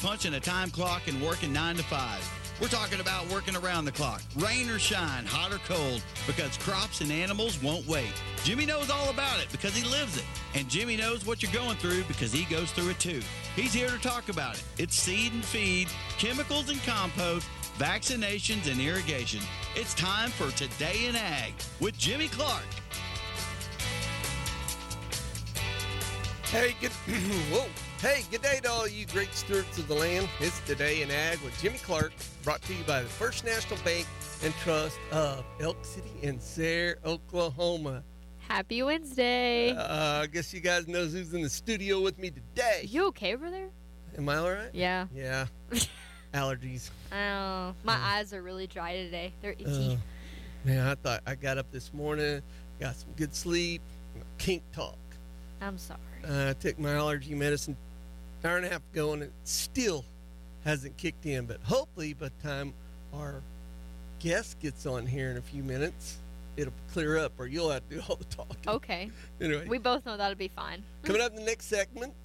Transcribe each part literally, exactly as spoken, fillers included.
punching a time clock and working nine to five. We're talking about working around the clock, rain or shine, hot or cold, because crops and animals won't wait. Jimmy knows all about it because he lives it. And Jimmy knows what you're going through because he goes through it too. He's here to talk about it. It's seed and feed, chemicals and compost, vaccinations and irrigation. It's time for Today in Ag with Jimmy Clark. Hey, good whoa. Hey, good day to all you great stewards of the land. It's Today in Ag with Jimmy Clark, brought to you by the First National Bank and Trust of Elk City and Sayre, Oklahoma. Happy Wednesday. Uh, I guess you guys know who's in the studio with me today. You okay over there? Am I all right? Yeah. Yeah. Allergies. Oh, my Uh, eyes are really dry today. They're itchy. Uh, man, I thought I got up this morning, got some good sleep, can't talk. I'm sorry. Uh, I took my allergy medicine an hour and a half ago, and it still hasn't kicked in. But hopefully, by the time our guest gets on here in a few minutes, it'll clear up, or you'll have to do all the talking. Okay. Anyway, We both know that'll be fine. coming up in the next segment,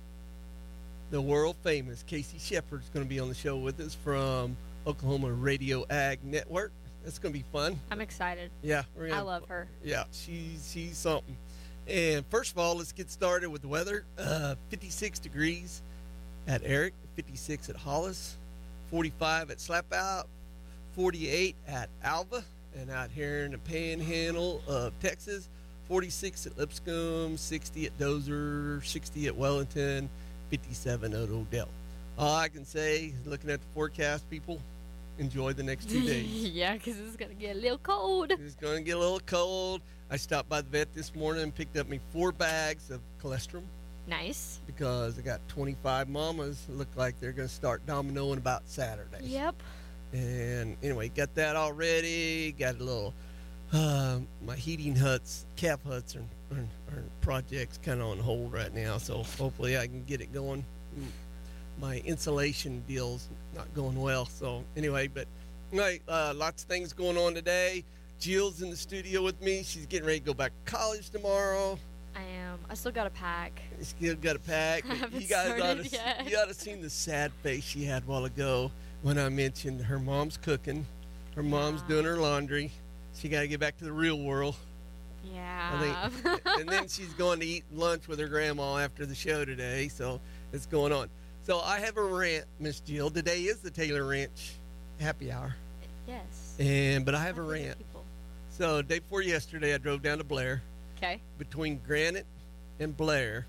the world famous Casey Shepherd's going to be on the show with us from Oklahoma Radio Ag Network. That's going to be fun. I'm excited. Yeah, we're gonna I have love her. Yeah, she's she's something. And first of all, let's get started with the weather. Uh, fifty-six degrees at Eric, fifty-six at Hollis, forty-five at Slapout, forty-eight at Alva, and out here in the panhandle of Texas, forty-six at Lipscomb, sixty at Dozer, sixty at Wellington, fifty-seven at Odell. All I can say, looking at the forecast, people, enjoy the next two days. Yeah, because it's going to get a little cold. It's going to get a little cold. I stopped by the vet this morning and picked up me four bags of cholesterol Nice. because I got twenty-five mamas. Look like they're going to start dominoing about Saturday. Yep. And anyway, got that all ready. Got a little, uh, my heating huts, calf huts are, are, are projects kind of on hold right now. So hopefully I can get it going. My insulation deal's not going well. So anyway, but anyway, uh, lots of things going on today. Jill's in the studio with me. She's getting ready to go back to college tomorrow. I am. I still got to pack. Still got a pack. I haven't You guys ought started to, yet. you ought to seen the sad face she had a while ago when I mentioned her mom's cooking, her mom's Yeah. doing her laundry. She got to get back to the real world. Yeah. I think, and then she's going to eat lunch with her grandma after the show today. So it's going on. So I have a rant, Miss Jill. Today is the Taylor Ranch happy hour, Yes. and but I have a My favorite rant. people. So day before yesterday, I drove down to Blair. Okay. Between Granite and Blair,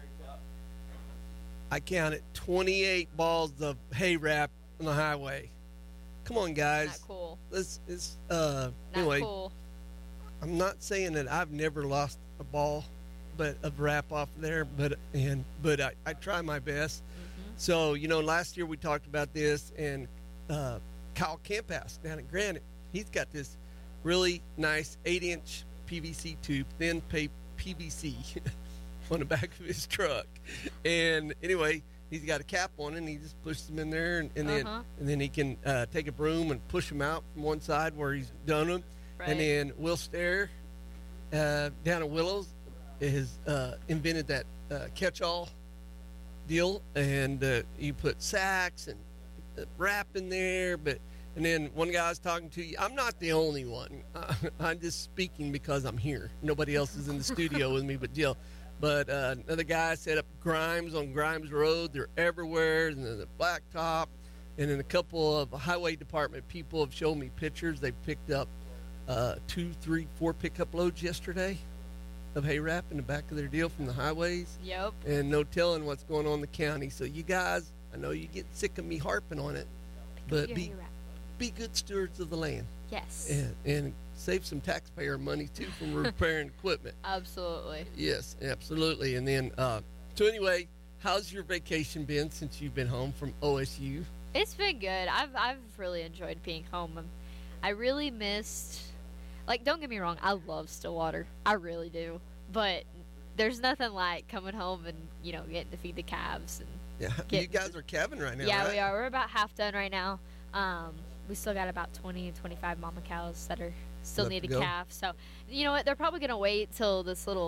I counted twenty-eight balls of hay wrap on the highway. Come on, guys. Not cool. Let's, it's, uh, Not anyway, cool. I'm not saying that I've never lost a ball but of wrap off there, but and but I, I try my best. Mm-hmm. So, you know, last year we talked about this, and uh, Kyle Camphouse down at Granite, he's got this really nice eight-inch P V C tube, thin pa- P V C on the back of his truck. And anyway, he's got a cap on it, and he just pushes them in there, and, and Uh-huh. then and then he can uh, take a broom and push them out from one side where he's done them. Right. And then Will Stair uh, down at Willows has uh, invented that uh, catch-all deal, and uh, you put sacks and uh, wrap in there, but and then one guy I was talking to, I'm not the only one. Uh, I'm just speaking because I'm here. Nobody else is in the studio with me but Jill. But uh, another guy set up Grimes on Grimes Road. They're everywhere, and then the blacktop. And then a couple of highway department people have shown me pictures. They picked up uh, two, three, four pickup loads yesterday of hay wrap in the back of their deal from the highways. Yep. And no telling what's going on in the county. So you guys, I know you get sick of me harping on it, but Your be hay wrap. be good stewards of the land, Yes. and, and save some taxpayer money too from repairing equipment. Absolutely. Yes, absolutely. And then, uh, so anyway, how's your vacation been since you've been home from O S U? It's been good. I've I've really enjoyed being home. Um, I really missed, like, don't get me wrong, I love Stillwater. I really do. But there's nothing like coming home and, you know, getting to feed the calves. And Yeah, Get- you guys are calving right now, yeah, right? we are. We're about half done right now. Um, we still got about twenty and twenty-five mama cows that are still Left need to a go. calf. So, you know what? They're probably going to wait till this little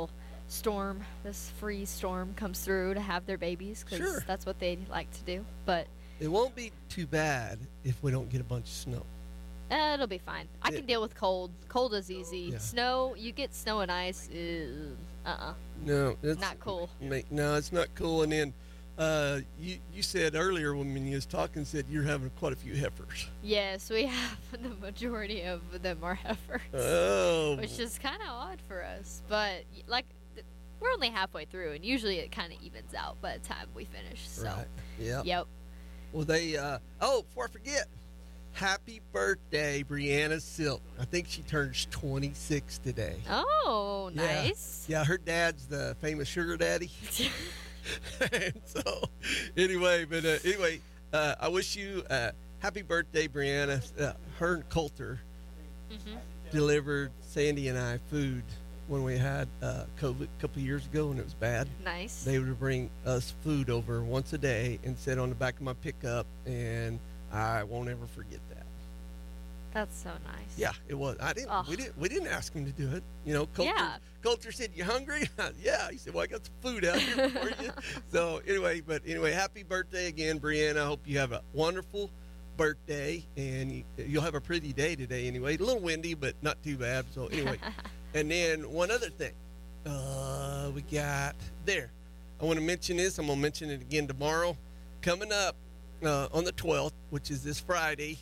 storm, this freeze storm comes through to have their babies because Sure. that's what they like to do. But It won't be too bad if we don't get a bunch of snow. uh, it'll be fine. I It- can deal with cold. Cold is easy. Yeah. Snow, you get snow and ice. Ew, uh-uh. No, it's Not cool. Make, no, it's not cool. And then uh, you you said earlier when you was talking, said you're having quite a few heifers. Yes, we have the majority of them are heifers, Oh, which is kind of odd for us. But y- like, th- we're only halfway through, and usually it kind of evens out by the time we finish. So, right. Yep. yep. Well, they. Uh, oh, before I forget, happy birthday, Brianna Silk. I think she turns twenty-six today. Oh, Yeah. nice. Yeah, her dad's the famous sugar daddy. And so, anyway, but uh, anyway, uh, I wish you uh, happy birthday, Brianna. Uh, her and Coulter hmm delivered Sandy and I food when we had uh, COVID a couple of years ago and it was bad. Nice. They would bring us food over once a day and sit on the back of my pickup, and I won't ever forget that. That's so nice. Yeah, it was. I didn't. Ugh. We didn't. We didn't ask him to do it. You know, Coulter. Yeah. Coulter said, "You hungry?" Yeah. He said, "Well, I got some food out here for you." So anyway, but anyway, happy birthday again, Brianna. I hope you have a wonderful birthday, and you, you'll have a pretty day today. Anyway, a little windy, but not too bad. So anyway, and then one other thing, uh, we got there. I want to mention this. I'm gonna mention it again tomorrow. Coming up uh, on the twelfth, which is this Friday.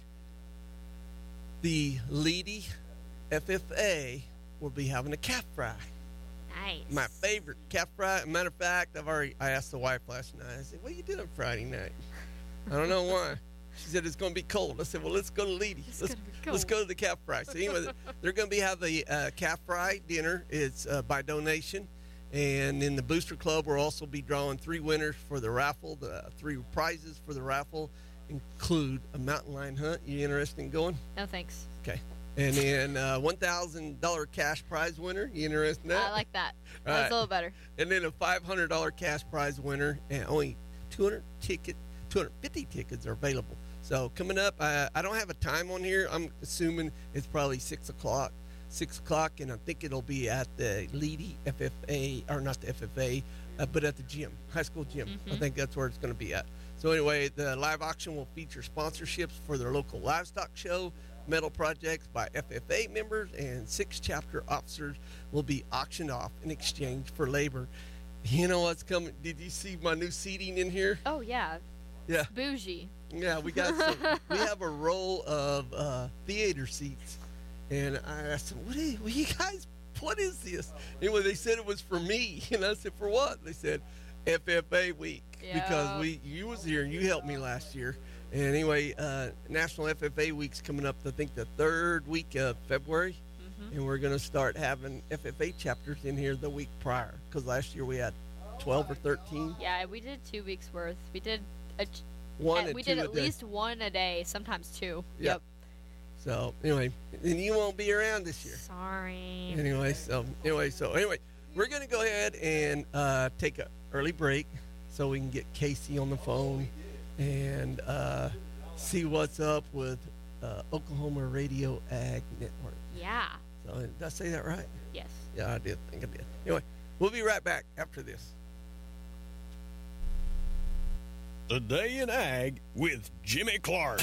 The Leedy F F A will be having a calf fry. Nice. My favorite calf fry. Matter of fact, I've already. I asked the wife last night. I said, "What you doing Friday night?" I don't know why. She said it's going to be cold. I said, "Well, let's go to Leedy. It's Let's gonna be let's cold. go to the calf fry." So anyway, they're going to be have the uh, calf fry dinner. It's uh, by donation, and in the Booster Club, we'll also be drawing three winners for the raffle. The three prizes for the raffle include a mountain lion hunt. You interested in going? No thanks. Okay. And then uh, one thousand dollars cash prize winner. You interested in that? I like that. All That's right. a little better. And then a five hundred dollars cash prize winner. And only two hundred ticket, two hundred fifty tickets are available. So coming up, uh, I don't have a time on here. I'm assuming it's probably six o'clock. six o'clock, and I think it'll be at the Leedy F F A, or not the F F A, uh, but at the gym, high school gym. I Mhm. think that's where it's going to be at. So anyway, the live auction will feature sponsorships for their local livestock show, metal projects by F F A members, and six chapter officers will be auctioned off in exchange for labor. You know what's coming? Did you see my new seating in here? Oh yeah. Yeah. It's bougie. Yeah, we got some, we have a row of uh, theater seats, and I asked them, "What are you, what you guys? What is this?" Anyway, they said it was for me, and I said, "For what?" They said, "F F A week," because Yeah. we you was here and you helped me last year. And anyway, uh, National F F A week's coming up. I think the third week of February, Mhm. and we're going to start having F F A chapters in here the week prior, because last year we had twelve or thirteen. Yeah, we did two weeks worth. We did a, ch- One uh, and we two did a at day. least one a day, sometimes two. Yeah. Yep. So anyway, and you won't be around this year. Sorry. Anyway, so anyway, so anyway, we're gonna go ahead and uh, take a early break so we can get Casey on the phone and uh, see what's up with uh, Oklahoma Radio Ag Network. Yeah. So did I say that right? Yes. Yeah, I did. I think I did. Anyway, we'll be right back after this. The Day in Ag with Jimmy Clark.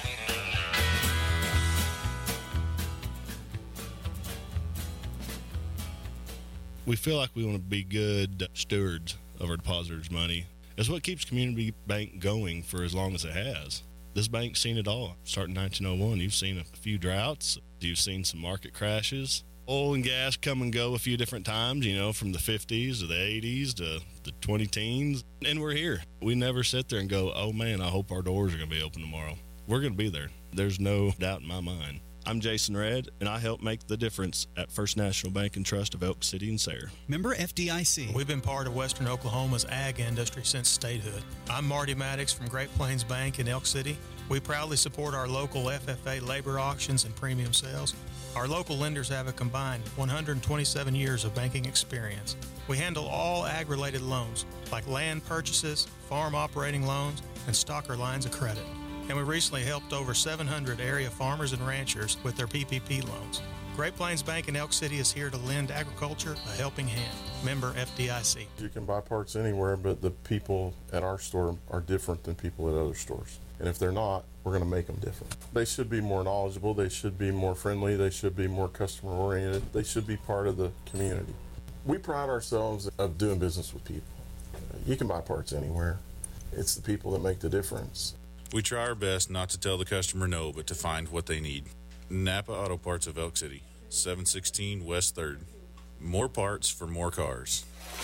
We feel like we want to be good stewards of our depositors' money. It's what keeps Community Bank going for as long as it has. This bank's seen it all. Starting nineteen oh one, you've seen a few droughts. You've seen some market crashes. Oil and gas come and go a few different times, you know, from the fifties to the eighties to the twenty teens. And we're here. We never sit there and go, oh man, I hope our doors are going to be open tomorrow. We're going to be there. There's no doubt in my mind. I'm Jason Redd, and I help make the difference at First National Bank and Trust of Elk City and Sayre. Member F D I C. We've been part of Western Oklahoma's ag industry since statehood. I'm Marty Maddox from Great Plains Bank in Elk City. We proudly support our local F F A labor auctions and premium sales. Our local lenders have a combined one hundred twenty-seven years of banking experience. We handle all ag-related loans, like land purchases, farm operating loans, and stocker lines of credit. And we recently helped over seven hundred area farmers and ranchers with their P P P loans. Great Plains Bank in Elk City is here to lend agriculture a helping hand. Member F D I C. You can buy parts anywhere, but the people at our store are different than people at other stores. And if they're not, we're going to make them different. They should be more knowledgeable. They should be more friendly. They should be more customer oriented. They should be part of the community. We pride ourselves of doing business with people. You can buy parts anywhere. It's the people that make the difference. We try our best not to tell the customer no, but to find what they need. Napa Auto Parts of Elk City, seven sixteen West third. More parts for more cars.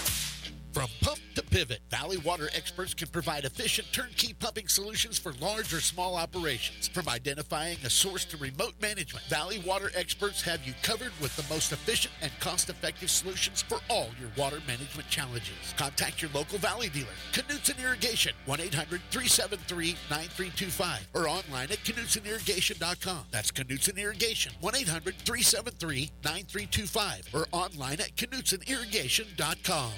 From pump to pivot, Valley Water experts can provide efficient turnkey pumping solutions for large or small operations. From identifying a source to remote management, Valley Water experts have you covered with the most efficient and cost-effective solutions for all your water management challenges. Contact your local Valley dealer, Knutson Irrigation, one eight hundred three seven three nine three two five, or online at knutson irrigation dot com. That's Knutson Irrigation, one eight hundred three seven three nine three two five, or online at knutson irrigation dot com.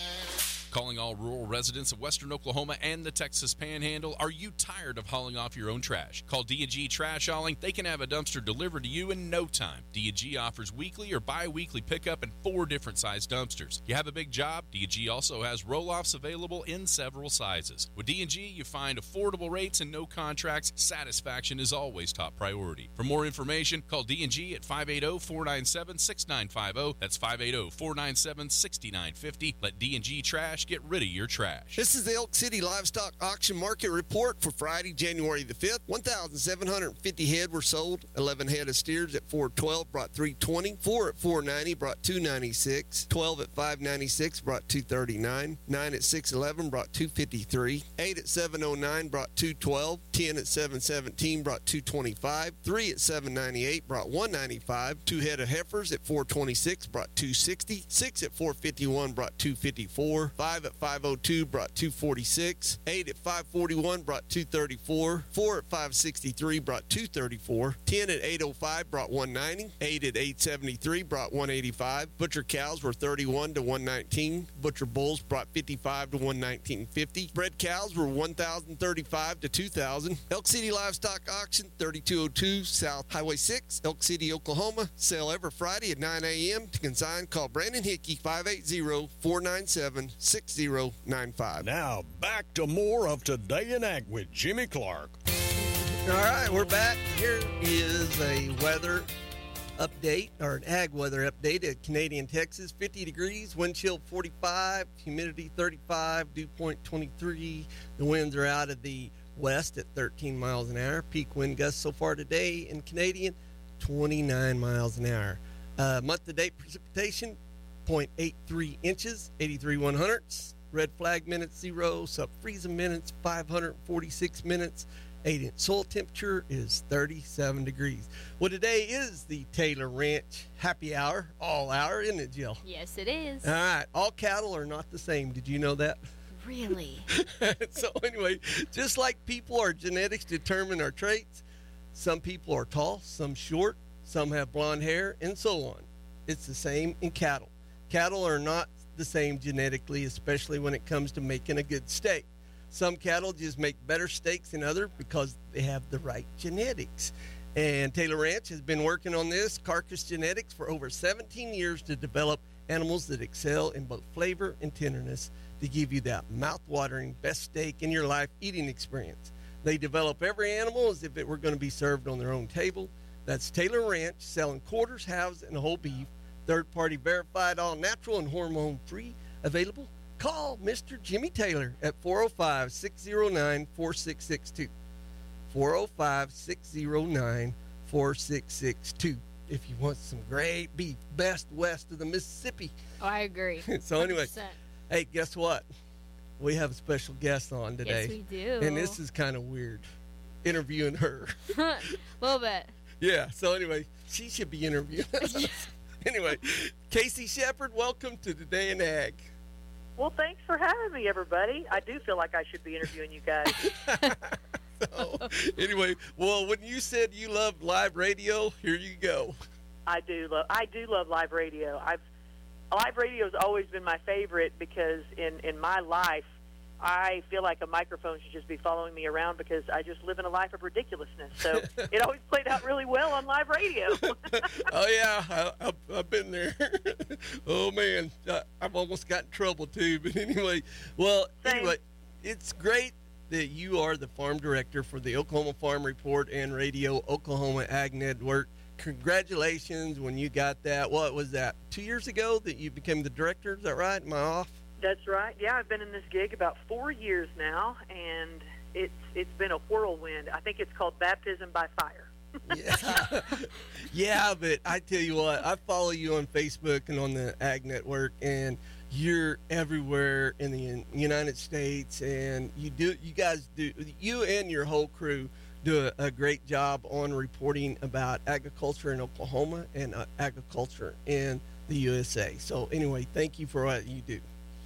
Calling all rural residents of western Oklahoma and the Texas Panhandle. Are you tired of hauling off your own trash? Call D and G Trash Hauling. They can have a dumpster delivered to you in no time. D and G offers weekly or bi-weekly pickup in four different size dumpsters. You have a big job? D and G also has roll-offs available in several sizes. With D and G, you find affordable rates and no contracts. Satisfaction is always top priority. For more information, call D and G at five eight zero, four nine seven, six nine five zero. That's five eight zero, four nine seven, six nine five zero. Let D and G Trash get rid of your trash. This is the Elk City Livestock Auction Market Report for Friday, January the fifth. one thousand seven hundred fifty head were sold. eleven head of steers at four twelve brought three twenty. four at four ninety brought two ninety-six. twelve at five ninety-six brought two thirty-nine. nine at six eleven brought two fifty-three. eight at seven oh nine brought two twelve. ten at seven seventeen brought two twenty-five. three at seven ninety-eight brought one ninety-five. two head of heifers at four twenty-six brought two sixty. six at four fifty-one brought two fifty-four. five at five oh two brought two forty-six. eight at five forty-one brought two thirty-four. four at five sixty-three brought two thirty-four. ten at eight oh five brought one ninety. eight at eight seventy-three brought one eighty-five. Butcher cows were thirty-one to one nineteen. Butcher bulls brought fifty-five to one nineteen fifty. Bred cows were one thousand thirty-five to two thousand. Elk City Livestock Auction, thirty-two oh two South Highway six, Elk City, Oklahoma. Sale every Friday at nine a.m. To consign, call Brandon Hickey, five eight zero, four nine seven, six zero nine five. Now, back to more of Today in Ag with Jimmy Clark. All right, we're back. Here is a weather update, or an ag weather update at Canadian, Texas. fifty degrees, wind chill forty-five, humidity thirty-five, dew point twenty-three. The winds are out of the west at thirteen miles an hour. Peak wind gusts so far today in Canadian, twenty-nine miles an hour. Uh, month-to-date precipitation, zero point eight three inches, eighty-three one hundredths. Red flag minutes zero, sub-freezing minutes five hundred forty-six minutes. eight inch soil temperature is thirty-seven degrees. Well, today is the Taylor Ranch happy hour, all hour, isn't it, Jill? Yes, it is. All right, all cattle are not the same. Did you know that? Really? So anyway, just like people, our genetics determine our traits. Some people are tall, some short, some have blonde hair, and so on. It's the same in cattle. Cattle are not the same genetically, especially when it comes to making a good steak. Some cattle just make better steaks than others because they have the right genetics. And Taylor Ranch has been working on this carcass genetics for over seventeen years to develop animals that excel in both flavor and tenderness to give you that mouth-watering best steak in your life eating experience. They develop every animal as if it were going to be served on their own table. That's Taylor Ranch, selling quarters, halves, and whole beef. Third-party verified, all-natural, and hormone-free. Available? Call Mister Jimmy Taylor at four oh five, six oh nine, four six six two. four oh five, six oh nine, four six six two. If you want some great beef, best west of the Mississippi. Oh, I agree. So anyway, one hundred percent. Hey, guess what? We have a special guest on today. Yes, we do. And this is kind of weird, interviewing her. A little bit. Yeah, so anyway, she should be interviewing us. Anyway, Casey Shepard, welcome to Today in Ag. Well, thanks for having me, everybody. I do feel like I should be interviewing you guys. So, anyway, well, when you said you loved live radio, here you go. I do love. I do love live radio. I've live radio has always been my favorite because in in my life, I feel like a microphone should just be following me around because I just live in a life of ridiculousness. So it always played out really well on live radio. Oh, yeah, I, I've, I've been there. Oh, man, I, I've almost got in trouble, too. But anyway, well, Same. anyway, it's great that you are the farm director for the Oklahoma Farm Report and Radio Oklahoma Ag Network. Congratulations when you got that. What was that, two years ago that you became the director? Is that right? Am I off? That's right. Yeah, I've been in this gig about four years now, and it's it's been a whirlwind. I think it's called baptism by fire. Yeah. Yeah, but I tell you what, I follow you on Facebook and on the Ag Network, and you're everywhere in the United States, and you do, you guys do, you and your whole crew do a, a great job on reporting about agriculture in Oklahoma and uh, agriculture in the U S A. So anyway, thank you for what you do.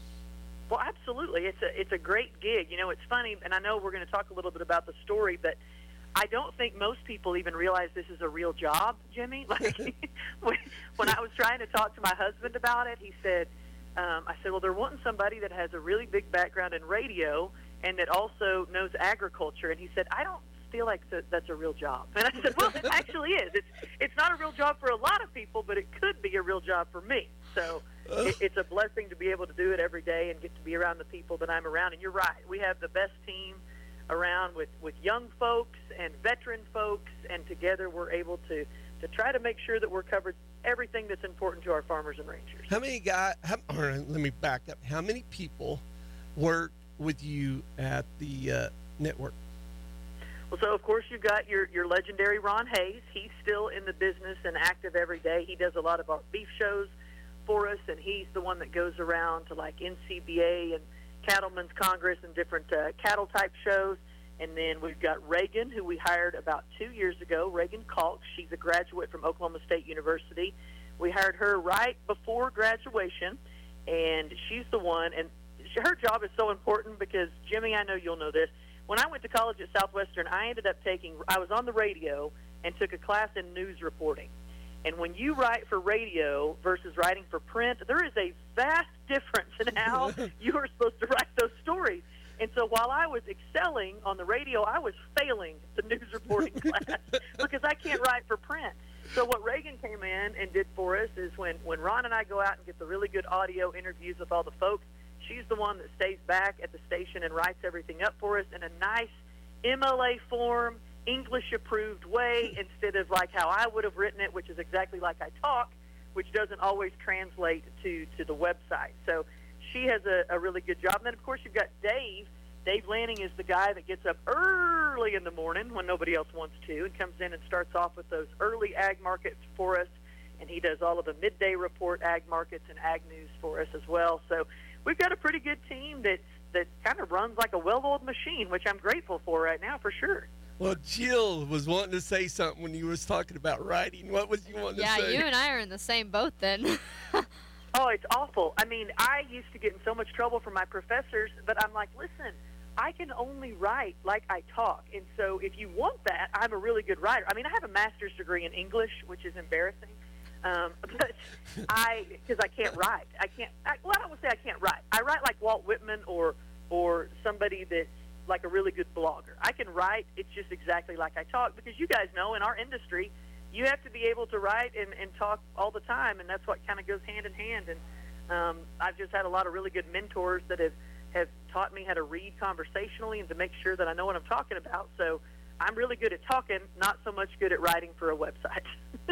Well, absolutely. It's a it's a great gig. You know, it's funny, and I know we're going to talk a little bit about the story, but I don't think most people even realize this is a real job, Jimmy. Like when, when I was trying to talk to my husband about it, he said, um, I said, well, they're wanting somebody that has a really big background in radio and that also knows agriculture. And he said, I don't feel like that, that's a real job. And I said, well, it actually is. It's it's not a real job for a lot of people, but it could be a real job for me. So it, it's a blessing to be able to do it every day and get to be around the people that I'm around. And you're right. We have the best team around with, with young folks and veteran folks, and together we're able to, to try to make sure that we're covered everything that's important to our farmers and ranchers. How many guys, how, or let me back up. How many people work with you at the uh, network? Well, so, of course, you've got your, your legendary Ron Hayes. He's still in the business and active every day. He does a lot of our beef shows for us, and he's the one that goes around to, like, N C B A and Cattlemen's Congress and different uh, cattle-type shows. And then we've got Reagan, who we hired about two years ago, Reagan Kalk. She's a graduate from Oklahoma State University. We hired her right before graduation, and she's the one. And she, her job is so important because, Jimmy, I know you'll know this. When I went to college at Southwestern, I ended up taking, I was on the radio and took a class in news reporting. And when you write for radio versus writing for print, there is a vast difference in how you are supposed to write those stories. And so while I was excelling on the radio, I was failing the news reporting class because I can't write for print. So what Reagan came in and did for us is when, when Ron and I go out and get the really good audio interviews with all the folks, she's the one that stays back at the station and writes everything up for us in a nice M L A form, English-approved way, instead of like how I would have written it, which is exactly like I talk, which doesn't always translate to, to the website. So she has a, a really good job. And then, of course, you've got Dave. Dave Lanning is the guy that gets up early in the morning when nobody else wants to and comes in and starts off with those early ag markets for us. And he does all of the midday report ag markets and ag news for us as well. So we've got a pretty good team that, that kind of runs like a well-oiled machine, which I'm grateful for right now for sure. Well, Jill was wanting to say something when you was talking about writing. What was you wanting yeah, to say? Yeah, you and I are in the same boat then. Oh, it's awful. I mean, I used to get in so much trouble from my professors, but I'm like, listen, I can only write like I talk. And so if you want that, I'm a really good writer. I mean, I have a master's degree in English, which is embarrassing. Um, but I, because I can't write. I can't, I, well, I don't want to say I can't write. I write like Walt Whitman or, or somebody that's like a really good blogger. I can write. It's just exactly like I talk because you guys know in our industry, you have to be able to write and, and talk all the time, and that's what kind of goes hand in hand. And um, I've just had a lot of really good mentors that have, have taught me how to read conversationally and to make sure that I know what I'm talking about. So I'm really good at talking, not so much good at writing for a website.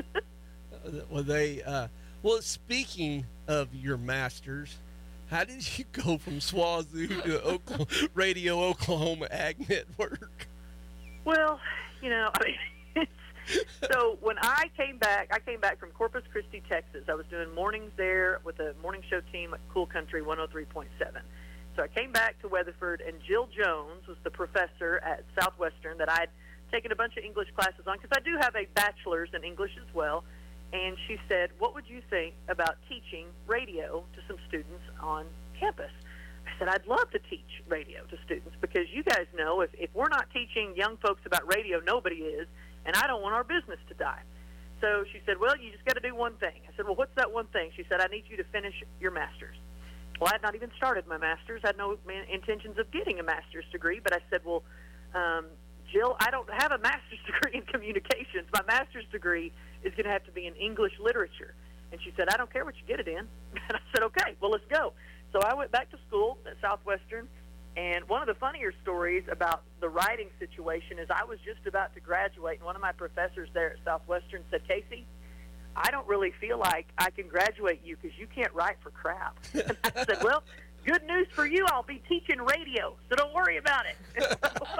Well, they, uh, well, speaking of your masters, how did you go from SWAZU to Oklahoma, Radio Oklahoma Ag Network? Well, you know, I mean, so when I came back, I came back from Corpus Christi, Texas. I was doing mornings there with a morning show team at Cool Country one oh three point seven. So I came back to Weatherford, and Jill Jones was the professor at Southwestern that I'd taken a bunch of English classes on, because I do have a bachelor's in English as well. And she said, what would you think about teaching radio to some students on campus? I said, I'd love to teach radio to students, because you guys know if, if we're not teaching young folks about radio, nobody is, and I don't want our business to die. So she said, well, you just got to do one thing. I said, well, what's that one thing? She said, I need you to finish your master's. Well, I had not even started my master's. I had no man- intentions of getting a master's degree, but I said, well, um, Jill, I don't have a master's degree in communications. My master's degree is going to have to be in English literature. And she said, I don't care what you get it in. And I said, okay, well, let's go. So I went back to school at Southwestern, and one of the funnier stories about the writing situation is I was just about to graduate, and one of my professors there at Southwestern said, Casey, I don't really feel like I can graduate you because you can't write for crap. And I said, well, good news for you. I'll be teaching radio, so don't worry about it.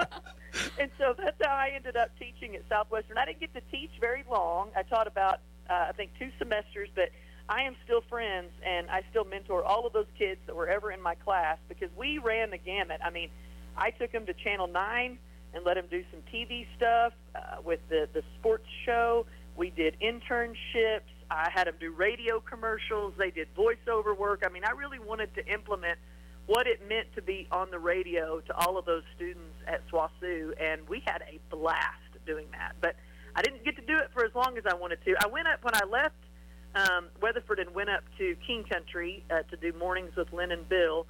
And so that's how I ended up teaching at Southwestern. I didn't get to teach very long. I taught about, uh, I think, two semesters, but I am still friends, and I still mentor all of those kids that were ever in my class because we ran the gamut. I mean, I took them to Channel nine and let them do some T V stuff uh, with the, the sports show. We did internships. I had them do radio commercials. They did voiceover work. I mean, I really wanted to implement what it meant to be on the radio to all of those students at SWOSU, and we had a blast doing that. But I didn't get to do it for as long as I wanted to. I went up when I left um, Weatherford and went up to King Country uh, to do mornings with Lynn and Bill.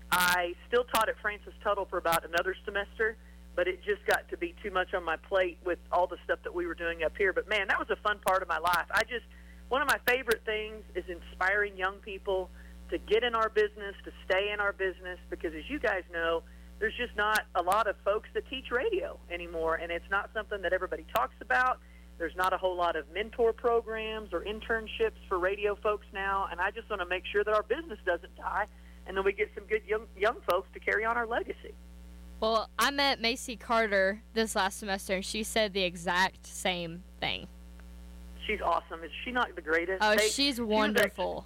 I still taught at Francis Tuttle for about another semester, but it just got to be too much on my plate with all the stuff that we were doing up here. But, man, that was a fun part of my life. I just, one of my favorite things is inspiring young people to get in our business, to stay in our business, because as you guys know, there's just not a lot of folks that teach radio anymore, and it's not something that everybody talks about. There's not a whole lot of mentor programs or internships for radio folks now, and I just want to make sure that our business doesn't die, and then we get some good young, young folks to carry on our legacy. Well, I met Macy Carter this last semester, and she said the exact same thing. She's awesome. Is she not the greatest? Oh, they, she's wonderful.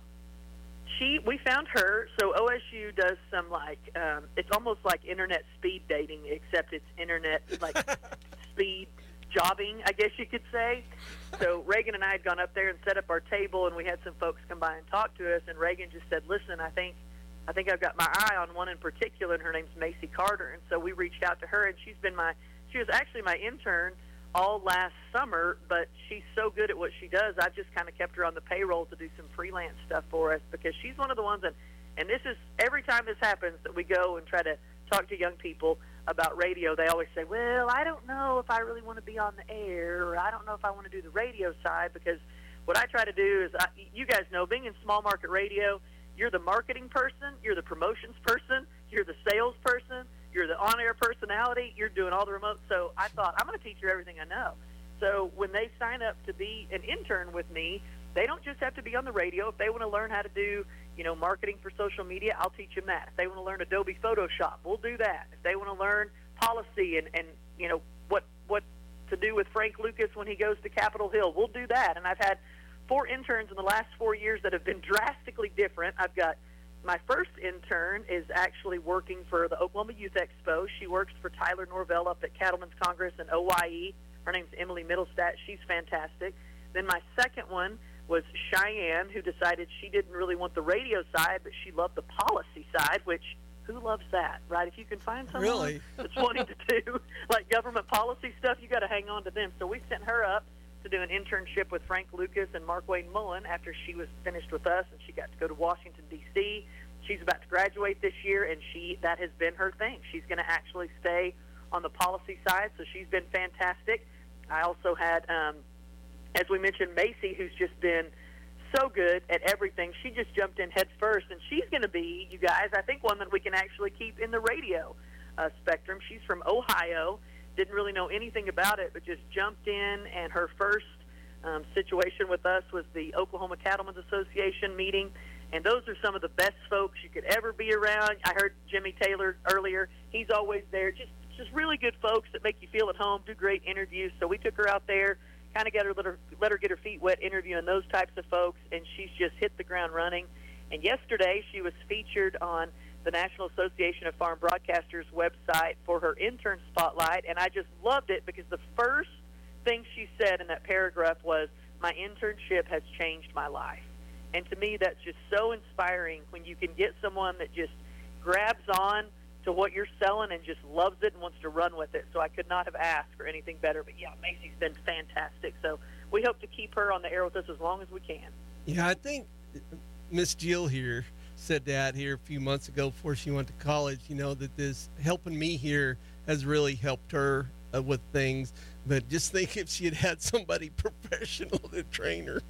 She, we found her, so O S U does some, like, um, it's almost like internet speed dating, except it's internet, like, speed jobbing, I guess you could say. So Reagan and I had gone up there and set up our table, and we had some folks come by and talk to us, and Reagan just said, listen, I think I think I've got my eye on one in particular, and her name's Macy Carter. And so we reached out to her, and she's been my, she was actually my intern all last summer, but she's so good at what she does, I've just kind of kept her on the payroll to do some freelance stuff for us because she's one of the ones, and, and this is, every time this happens that we go and try to talk to young people about radio, they always say, well, I don't know if I really want to be on the air, or I don't know if I want to do the radio side, because what I try to do is, I, you guys know, being in small market radio, you're the marketing person, you're the promotions person, you're the sales person, you're the on-air personality, you're doing all the remote. So I thought, I'm going to teach her everything I know. So when they sign up to be an intern with me, they don't just have to be on the radio. If they want to learn how to do, you know, marketing for social media, I'll teach them that. If they want to learn Adobe Photoshop, we'll do that. If they want to learn policy and, and you know, what, what to do with Frank Lucas when he goes to Capitol Hill, we'll do that. And I've had four interns in the last four years that have been drastically different. I've got my first intern is actually working for the Oklahoma Youth Expo. She works for Tyler Norvell up at Cattlemen's Congress in O Y E. Her name's Emily Middlestat. She's fantastic. Then my second one was Cheyenne, who decided she didn't really want the radio side, but she loved the policy side, which who loves that, right? If you can find someone Really? that's wanting to do like government policy stuff, you got to hang on to them. So we sent her up to do an internship with Frank Lucas and Mark Wayne Mullen after she was finished with us, and she got to go to Washington, D C She's about to graduate this year, and she that has been her thing. She's going to actually stay on the policy side, so she's been fantastic. I also had, um, as we mentioned, Macy, who's just been so good at everything. She just jumped in head first, and she's going to be, you guys, I think one that we can actually keep in the radio uh, spectrum. She's from Ohio. Didn't really know anything about it, but just jumped in, and her first um, situation with us was the Oklahoma Cattlemen's Association meeting, and those are some of the best folks you could ever be around. I heard Jimmy Taylor earlier. He's always there. Just just really good folks that make you feel at home, do great interviews. So we took her out there, kind of got her let, her, let her get her feet wet interviewing those types of folks, and she's just hit the ground running. And yesterday she was featured on the National Association of Farm Broadcasters website for her intern spotlight, and I just loved it because the first thing she said in that paragraph was, my internship has changed my life. And to me, that's just so inspiring when you can get someone that just grabs on to what you're selling and just loves it and wants to run with it. So I could not have asked for anything better. But, yeah, Macy's been fantastic. So we hope to keep her on the air with us as long as we can. Yeah, I think Miss Jill here said that here a few months ago before she went to college, you know, that this helping me here has really helped her uh, with things. But just think if she had had somebody professional to train her.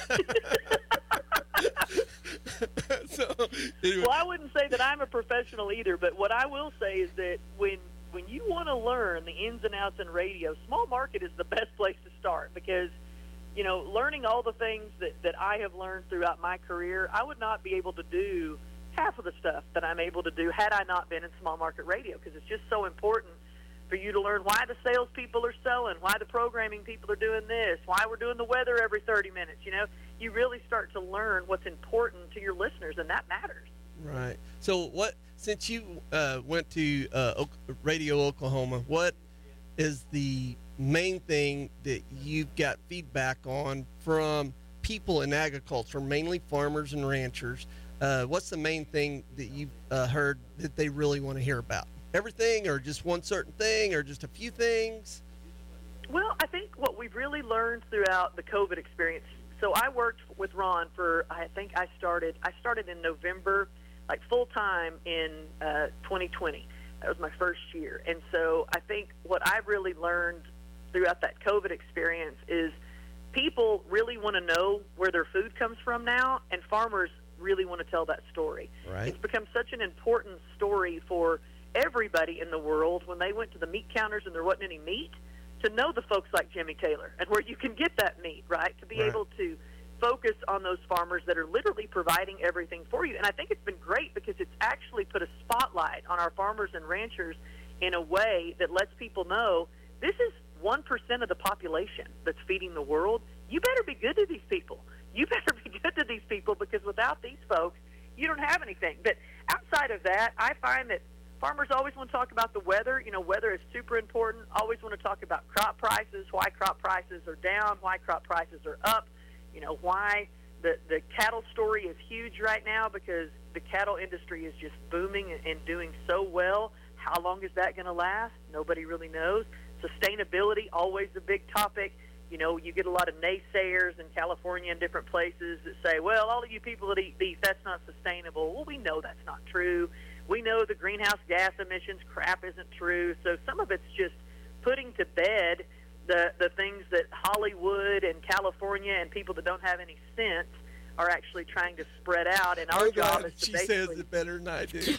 so, anyway. Well, I wouldn't say that I'm a professional either, but what I will say is that when when you want to learn the ins and outs in radio, small market is the best place to start because, you know, learning all the things that, that I have learned throughout my career, I would not be able to do half of the stuff that I'm able to do had I not been in small market radio, because it's just so important for you to learn why the salespeople are selling, why the programming people are doing this, why we're doing the weather every thirty minutes. You know, you really start to learn what's important to your listeners, and that matters. Right. So what, since you uh, went to uh, Radio Oklahoma, what is the main thing that you've got feedback on from people in agriculture, mainly farmers and ranchers? Uh, what's the main thing that you've uh, heard that they really want to hear about? Everything, or just one certain thing, or just a few things? Well, I think what we've really learned throughout the COVID experience. So I worked with Ron for, I think I started, I started in November, like full time in uh, twenty twenty. That was my first year. And so I think what I've really learned throughout that COVID experience is people really want to know where their food comes from now, and farmers really want to tell that story. Right. It's become such an important story for everybody in the world when they went to the meat counters and there wasn't any meat, to know the folks like Jimmy Taylor and where you can get that meat, right? To be Right. able to focus on those farmers that are literally providing everything for you. And I think it's been great because it's actually put a spotlight on our farmers and ranchers in a way that lets people know this is one percent of the population that's feeding the world. You better be good to these people. You better be good to these people, because without these folks, you don't have anything. But outside of that, I find that farmers always want to talk about the weather. You know, weather is super important. Always want to talk about crop prices, why crop prices are down, why crop prices are up. You know, why the, the cattle story is huge right now, because the cattle industry is just booming and, and doing so well. How long is that going to last? Nobody really knows. Sustainability, always a big topic. You know, you get a lot of naysayers in California and different places that say, well, all of you people that eat beef, that's not sustainable. Well, we know that's not true. We know the greenhouse gas emissions crap isn't true. So some of it's just putting to bed the, the things that Hollywood and California and people that don't have any sense are actually trying to spread out. And our Oh, job God, is to she basically... says it better than I do. so,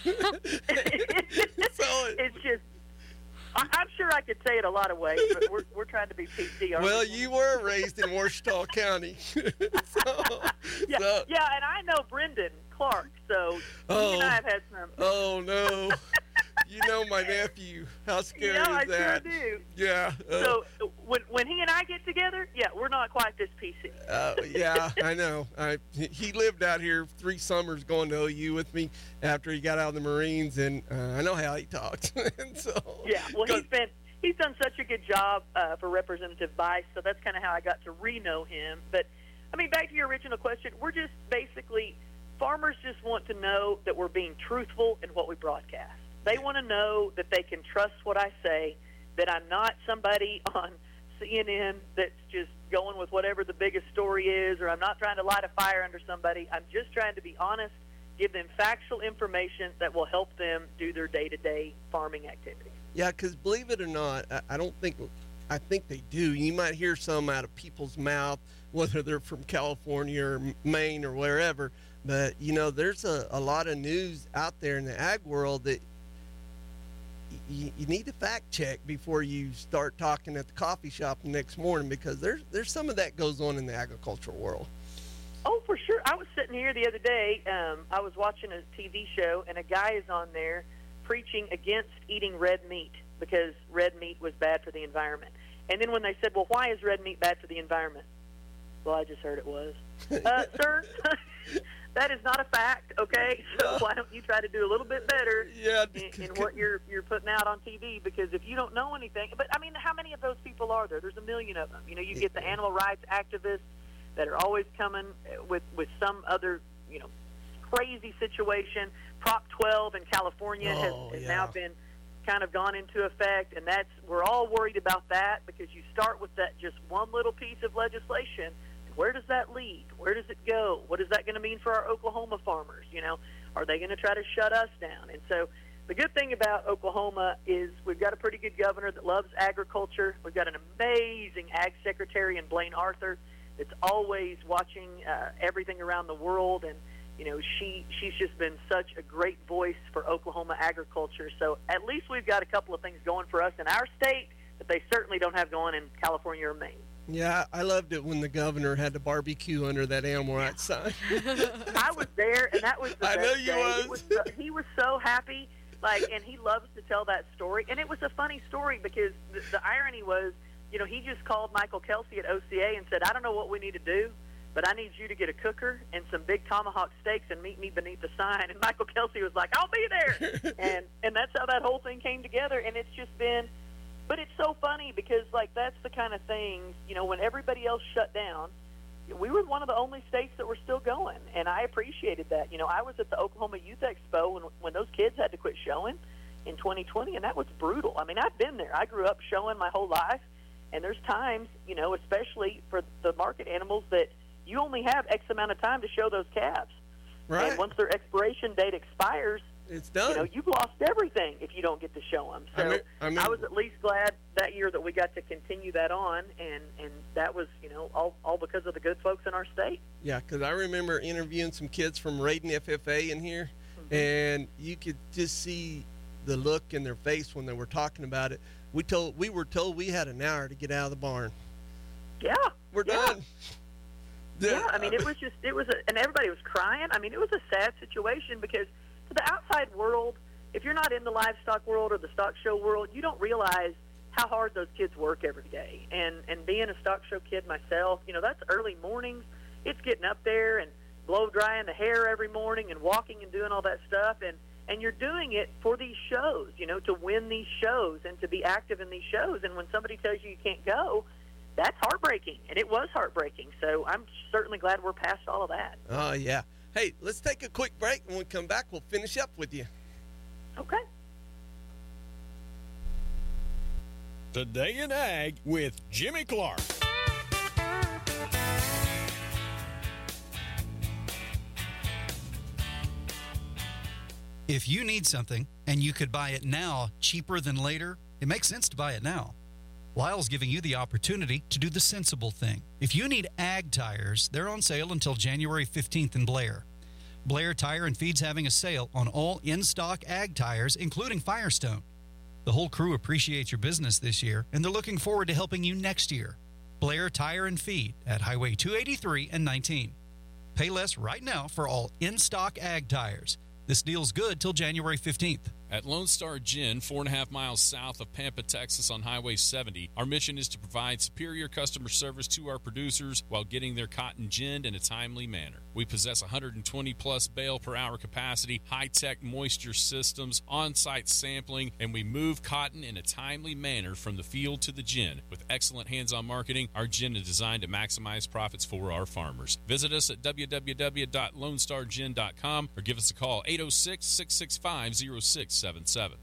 it's just... I, I'm sure I could say it a lot of ways, but we're, we're trying to be P C. aren't well, we? you were raised in Ouachita County. so, Yeah, so- yeah, and I know Brendan Clark, so Oh. he and I have had some... Oh, no. You know my nephew. How scary yeah, I is that? sure do. Yeah. Uh, So when when he and I get together, yeah, we're not quite this P C. uh, yeah, I know. I, he lived out here three summers going to O U with me after he got out of the Marines, and uh, I know how he talks. and so, Yeah, well, Good. he's been he's done such a good job uh, for Representative Bice, so that's kind of how I got to re-know him. But I mean, back to your original question, we're just basically farmers just want to know that we're being truthful in what we broadcast. They want to know that they can trust what I say, that I'm not somebody on C N N that's just going with whatever the biggest story is, or I'm not trying to light a fire under somebody. I'm just trying to be honest, give them factual information that will help them do their day-to-day farming activities. Yeah, because believe it or not, I, I don't think, I think they do. You might hear some out of people's mouth, whether they're from California or Maine or wherever. But, you know, there's a, a lot of news out there in the ag world that you, you need to fact check before you start talking at the coffee shop the next morning, because there's, there's some of that goes on in the agricultural world. Oh, for sure. I was sitting here the other day. Um, I was watching a T V show, and a guy is on there preaching against eating red meat because red meat was bad for the environment. And then when they said, well, why is red meat bad for the environment? Well, I just heard it was. Uh, sir, that is not a fact, okay? So why don't you try to do a little bit better Yeah. in, in what you're you're putting out on T V? Because if you don't know anything, but I mean, how many of those people are there? There's a million of them. You know, you get the animal rights activists that are always coming with with some other, you know, crazy situation. Prop twelve in California Oh, has, has yeah. now been kind of gone into effect, and that's we're all worried about that, because you start with that just one little piece of legislation. Where does that lead? Where does it go? What is that going to mean for our Oklahoma farmers? You know, Are they going to try to shut us down? And so the good thing about Oklahoma is we've got a pretty good governor that loves agriculture. We've got an amazing ag secretary in Blaine Arthur that's always watching uh, everything around the world. And, you know, she she's just been such a great voice for Oklahoma agriculture. So at least we've got a couple of things going for us in our state that they certainly don't have going in California or Maine. Yeah, I loved it when the governor had the barbecue under that animal rights sign. I was there, and that was the I best know you day. was. It was so, he was so happy, like, and he loves to tell that story. And it was a funny story because the, the irony was, you know, he just called Michael Kelsey at O C A and said, I don't know what we need to do, but I need you to get a cooker and some big tomahawk steaks and meet me beneath the sign. And Michael Kelsey was like, I'll be there. and and that's how that whole thing came together. And it's just been, but it's so funny because, like, that's the kind of things, you know, when everybody else shut down, we were one of the only states that were still going. And I appreciated that. You know, I was at the Oklahoma Youth Expo when, when those kids had to quit showing in twenty twenty, and that was brutal. I mean, I've been there. I grew up showing my whole life. And there's times, you know, especially for the market animals, that you only have X amount of time to show those calves. Right. And once their expiration date expires, it's done. You know, you've lost everything if you don't get to show them. So I, mean, I, mean, I was at least glad that year that we got to continue that on, and, and that was, you know, all, all because of the good folks in our state. Yeah, because I remember interviewing some kids from Raiden F F A in here, mm-hmm. and you could just see the look in their face when they were talking about it. We told we were told we had an hour to get out of the barn. Yeah, we're yeah. done. Yeah, I mean, it was just it was, a, and everybody was crying. I mean, it was a sad situation because to the outside world, if you're not in the livestock world or the stock show world, you don't realize how hard those kids work every day. And and being a stock show kid myself, you know, that's early mornings. It's getting up there and blow drying the hair every morning and walking and doing all that stuff. And And you're doing it for these shows, you know, to win these shows and to be active in these shows. And when somebody tells you you can't go, that's heartbreaking. And it was heartbreaking. So I'm certainly glad we're past all of that. Oh, yeah. Hey, let's take a quick break. When we come back, we'll finish up with you. Okay. Today in Ag with Jimmy Clark. If you need something and you could buy it now cheaper than later, it makes sense to buy it now. Lyle's giving you the opportunity to do the sensible thing. If you need ag tires, they're on sale until January fifteenth in Blair. Blair Tire and Feed's having a sale on all in-stock ag tires, including Firestone. The whole crew appreciates your business this year, and they're looking forward to helping you next year. Blair Tire and Feed at Highway two eighty-three and nineteen. Pay less right now for all in-stock ag tires. This deal's good till January fifteenth. At Lone Star Gin, four and a half miles south of Pampa, Texas on Highway seventy, our mission is to provide superior customer service to our producers while getting their cotton ginned in a timely manner. We possess one hundred twenty plus bale per hour capacity, high-tech moisture systems, on-site sampling, and we move cotton in a timely manner from the field to the gin. With excellent hands-on marketing, our gin is designed to maximize profits for our farmers. Visit us at w w w dot lone star gin dot com or give us a call eight oh six, six six five, oh six seven seven.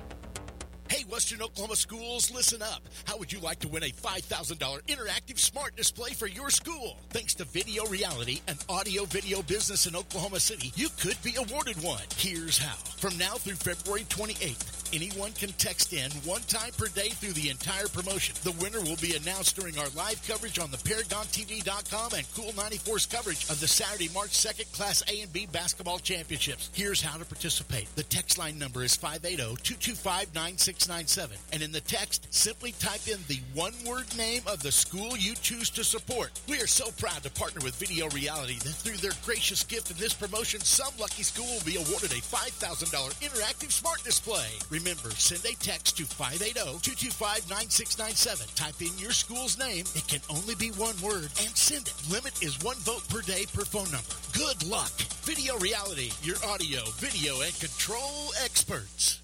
Hey, Western Oklahoma schools, listen up. How would you like to win a five thousand dollars interactive smart display for your school? Thanks to Video Reality, an audio-video business in Oklahoma City, you could be awarded one. Here's how. From now through February twenty-eighth, anyone can text in one time per day through the entire promotion. The winner will be announced during our live coverage on the Paragon T V dot com and Cool ninety-four's coverage of the Saturday, March second Class A and B basketball championships. Here's how to participate. The text line number is five eight zero, two two five, nine six nine seven. And in the text, simply type in the one-word name of the school you choose to support. We are so proud to partner with Video Reality that through their gracious gift in this promotion, some lucky school will be awarded a five thousand dollars interactive smart display. Remember, send a text to five eight zero, two two five, nine six nine seven. Type in your school's name. It can only be one word, and send it. Limit is one vote per day per phone number. Good luck. Video Reality, your audio, video, and control experts.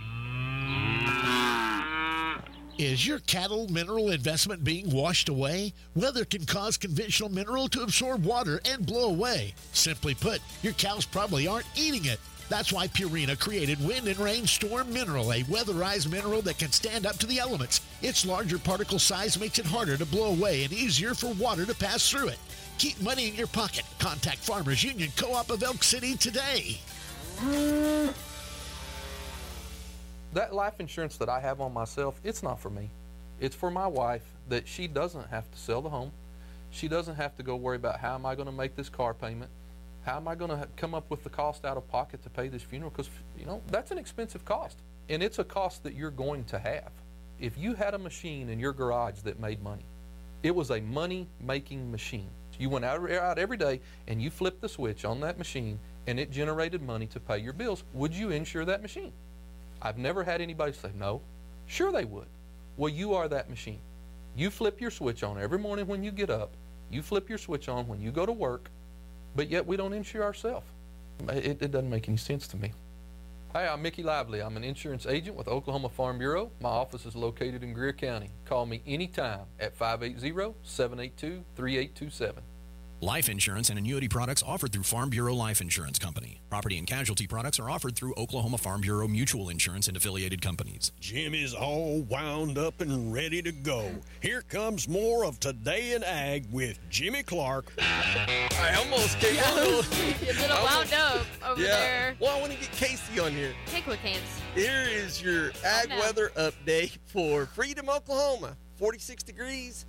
Is your cattle mineral investment being washed away? Weather can cause conventional mineral to absorb water and blow away. Simply put, your cows probably aren't eating it. That's why Purina created Wind and Rain Storm Mineral, a weatherized mineral that can stand up to the elements. Its larger particle size makes it harder to blow away and easier for water to pass through it. Keep money in your pocket. Contact Farmers Union Co-op of Elk City today. That life insurance that I have on myself, it's not for me. It's for my wife, that she doesn't have to sell the home. She doesn't have to go worry about how am I going to make this car payment? How am I going to come up with the cost out of pocket to pay this funeral? Because, you know, that's an expensive cost. And it's a cost that you're going to have. If you had a machine in your garage that made money, it was a money-making machine. You went out, out every day and you flipped the switch on that machine and it generated money to pay your bills. Would you insure that machine? I've never had anybody say no. Sure they would. Well, you are that machine. You flip your switch on every morning when you get up. You flip your switch on when you go to work, but yet we don't insure ourselves. It, it doesn't make any sense to me. Hi, I'm Mickey Lively. I'm an insurance agent with Oklahoma Farm Bureau. My office is located in Greer County. Call me anytime at five eight zero, seven eight two, three eight two seven. Life insurance and annuity products offered through Farm Bureau Life Insurance Company. Property and casualty products are offered through Oklahoma Farm Bureau Mutual Insurance and affiliated companies. Jim is all wound up and ready to go. Here comes more of Today in Ag with Jimmy Clark. I almost came Yeah, a little, you're a little wound up over yeah. there. Well, I want to get Casey on here. Hey, quick hands. Here is your ag Oh, no. weather update for Freedom, Oklahoma. forty-six degrees.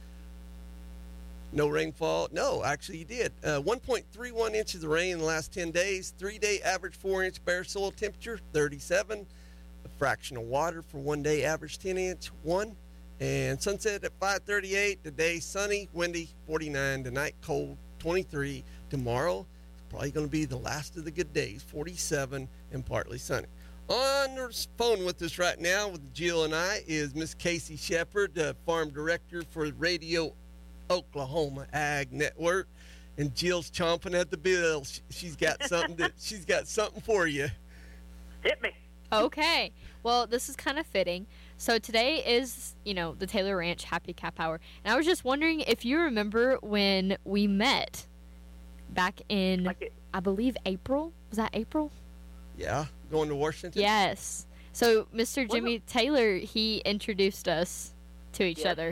No rainfall. No, actually you did. Uh, one point three one inches of rain in the last ten days. Three-day average four-inch bare soil temperature, thirty-seven. A fraction of water for one-day average ten-inch, one. And sunset at five thirty-eight. Today sunny, windy, forty-nine. Tonight cold, twenty-three. Tomorrow it's probably going to be the last of the good days, forty-seven and partly sunny. On the phone with us right now with Jill and I is Miss Casey Shepard, uh, farm director for Radio Oklahoma Ag Network, and Jill's chomping at the bill. She, she's got something. that, she's got something for you. Hit me. Okay. Well, this is kind of fitting. So today is, you know, the Taylor Ranch Happy Cap Hour, and I was just wondering if you remember when we met back in, like it, I believe, April. Was that April? Yeah, going to Washington. Yes. So Mister Jimmy Well, Taylor, he introduced us to each Yes. other.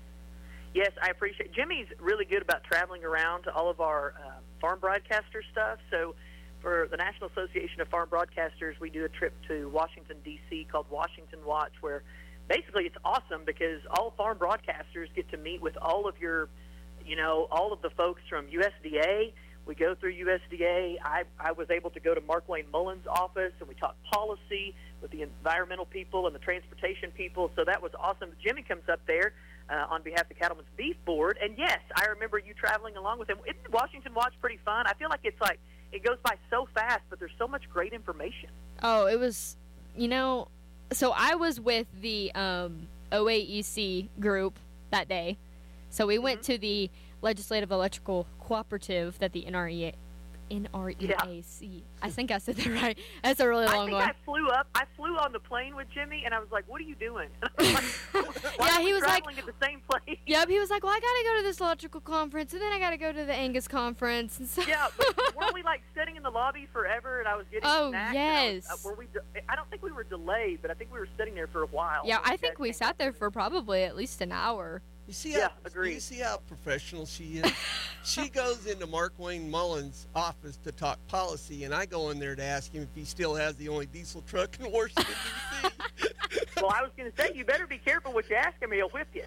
Yes, I appreciate. Jimmy's really good about traveling around to all of our uh, farm broadcaster stuff. So, for the National Association of Farm Broadcasters, we do a trip to Washington D C called Washington Watch, where basically it's awesome because all farm broadcasters get to meet with all of your, you know, all of the folks from U S D A. We go through U S D A. I, I was able to go to Mark Wayne Mullen's office, and we talked policy with the environmental people and the transportation people. So that was awesome. Jimmy comes up there uh, on behalf of the Cattlemen's Beef Board. And, yes, I remember you traveling along with him. Isn't Washington Watch pretty fun? I feel like it's like it goes by so fast, but there's so much great information. Oh, it was, you know, so I was with the um, O A E C group that day. So we went to the Legislative Electrical Cooperative that the N R E A, N R E A C. I think I said that right. That's a really I long think one. I flew up. I flew on the plane with Jimmy, and I was like, "What are you doing?" Why Yeah, are he we was like- traveling at the same place? Yep, he was like, well, I got to go to this electrical conference, and then I got to go to the Angus conference. And so Yeah, but weren't we like sitting in the lobby forever? And I was getting Oh, snacks. and I was- yes. uh, were we? De- I don't think we were delayed, but I think we were sitting there for a while. yeah, when I you think guys we came sat up. there for probably at least an hour. You see Yeah, how agreed. you see how professional she is. She goes into Mark Wayne Mullen's office to talk policy, and I go in there to ask him if he still has the only diesel truck in Washington D C. Well, I was going to say, you better be careful what you ask him. He'll whip you.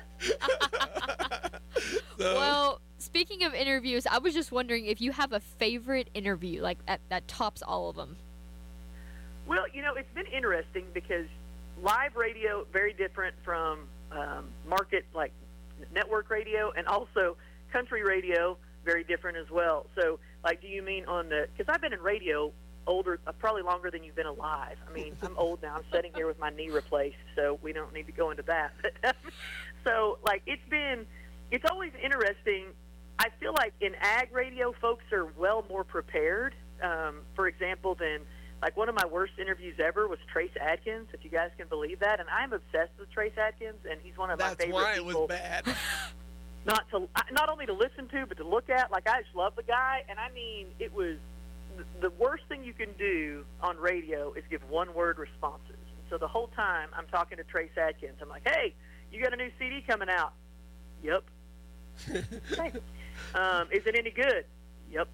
So, Well, speaking of interviews, I was just wondering if you have a favorite interview, like that, that tops all of them. Well, you know, it's been interesting because live radio very different from um, market like network radio, and also country radio very different as well. So, like, do you mean on the? Because I've been in radio older, uh, probably longer than you've been alive. I mean, I'm old now. I'm sitting here with my knee replaced, so we don't need to go into that. But, so, like, it's been, it's always interesting. I feel like in ag radio, folks are well more prepared. Um, for example, than like one of my worst interviews ever was Trace Adkins, if you guys can believe that. And I'm obsessed with Trace Adkins, and he's one of my that's favorite why it people. was bad. Not to not only to listen to, but to look at. Like, I just love the guy, and I mean, it was the worst thing you can do on radio is give one-word responses. And so the whole time I'm talking to Trace Adkins, I'm like, "Hey, you got a new C D coming out?" "Yep." "Hey, um, is it any good?" "Yep."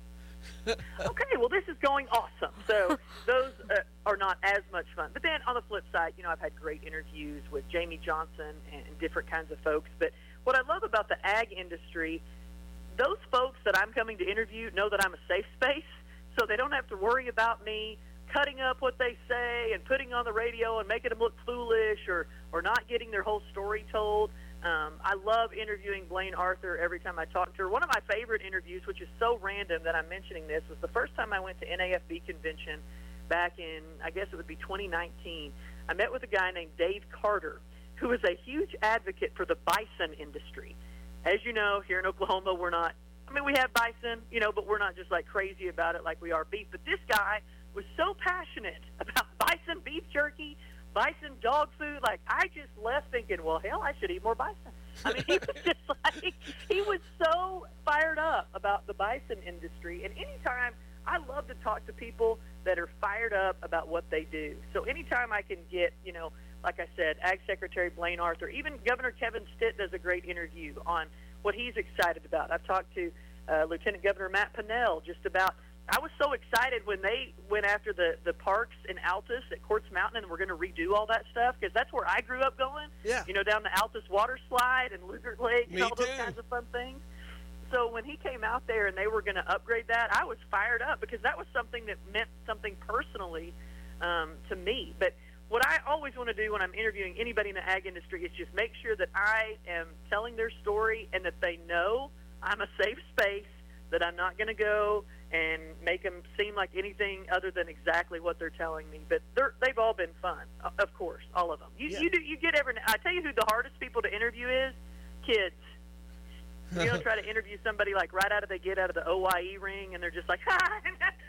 Okay, well, this is going awesome. So those uh, are not as much fun. But then on the flip side, you know, I've had great interviews with Jamie Johnson and, and different kinds of folks. But what I love about the ag industry, those folks that I'm coming to interview know that I'm a safe space, so they don't have to worry about me cutting up what they say and putting on the radio and making them look foolish or, or not getting their whole story told. Um, I love interviewing Blaine Arthur every time I talk to her. One of my favorite interviews, which is so random that I'm mentioning this, was the first time I went to N A F B convention back in, I guess it would be twenty nineteen. I met with a guy named Dave Carter, who is a huge advocate for the bison industry. As you know, here in Oklahoma, we're not, I mean, we have bison, you know, but we're not just like crazy about it like we are beef. But this guy was so passionate about bison beef jerky, bison dog food. Like, I just left thinking, well, hell, I should eat more bison. I mean, he was just like, he was so fired up about the bison industry. And anytime, I love to talk to people that are fired up about what they do. So anytime I can get, you know, like I said, Ag Secretary Blaine Arthur, even Governor Kevin Stitt does a great interview on what he's excited about. I've talked to uh, Lieutenant Governor Matt Pinnell just about, I was so excited when they went after the, the parks in Altus at Quartz Mountain and we're going to redo all that stuff, because that's where I grew up going. Yeah. You know, down the Altus water slide and Lugert Lake Me and all those too. kinds of fun things. So when he came out there and they were going to upgrade that, I was fired up because that was something that meant something personally um, to me. But what I always want to do when I'm interviewing anybody in the ag industry is just make sure that I am telling their story and that they know I'm a safe space, that I'm not going to go and make them seem like anything other than exactly what they're telling me. But they're, they've all been fun, of course, all of them. You, Yeah. you, do, you get every. I tell you who the hardest people to interview is? Kids. You don't try to interview somebody like right out of they get out of the O Y E ring and they're just like, hi.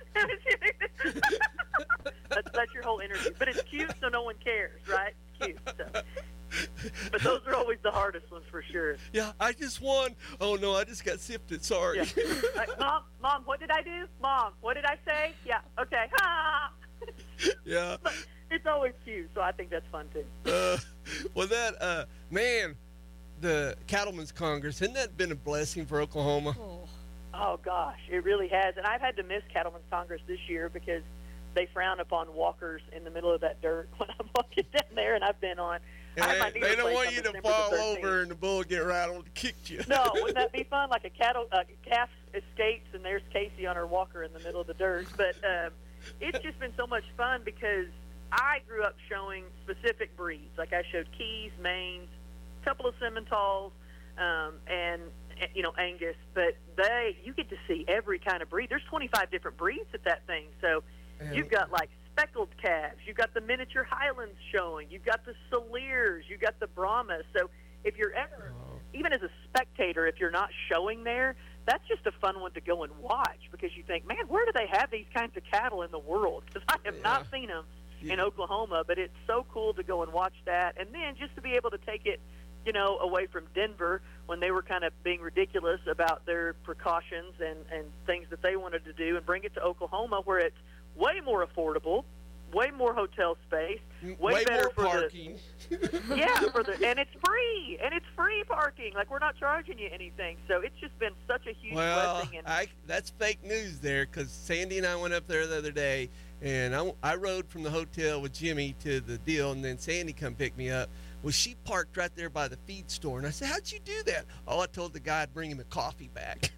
that's, that's your whole interview. But it's cute, so no one cares, right? It's cute. So. But those are always the hardest ones for sure. Yeah, I just won. Oh, no, I just got sifted. Sorry. Yeah. Like, Mom, Mom, what did I do? Mom, what did I say? Yeah, okay. Ha! Yeah. But it's always cute, so I think that's fun too. Uh, well, that, uh, man, the Cattlemen's Congress, hasn't that been a blessing for Oklahoma? Oh. oh, gosh, it really has. And I've had to miss Cattlemen's Congress this year because they frown upon walkers in the middle of that dirt when I'm walking down there, and I've been on. And I have my they, knee they don't replaced want on you to December the fall thirteenth. over and the bull get rattled and kicked you. No, wouldn't that be fun? Like a cattle, a calf escapes, and there's Casey on her walker in the middle of the dirt. But um, it's just been so much fun because I grew up showing specific breeds. Like I showed Keys, Maines, a couple of Simmentals, um, and you know Angus. But they, you get to see every kind of breed. There's twenty-five different breeds at that thing. So And- you've got like speckled calves, you've got the miniature Highlands showing, you've got the Saliers, you've got the Brahmas. So if you're ever, even as a spectator, if you're not showing there, that's just a fun one to go and watch because you think, man, where do they have these kinds of cattle in the world? Because I have Yeah. not seen them Yeah. in Oklahoma, but it's so cool to go and watch that. And then just to be able to take it, you know, away from Denver when they were kind of being ridiculous about their precautions and, and things that they wanted to do and bring it to Oklahoma where it's way more affordable, way more hotel space, way, Way better more for parking. the yeah, for the and it's free and it's free parking. Like we're not charging you anything, so it's just been such a huge Well, blessing. And I, that's fake news there because Sandy and I went up there the other day, and I, I rode from the hotel with Jimmy to the deal, and then Sandy come pick me up. Well, she parked right there by the feed store, and I said, how'd you do that? Oh, I told the guy I'd bring him a coffee back.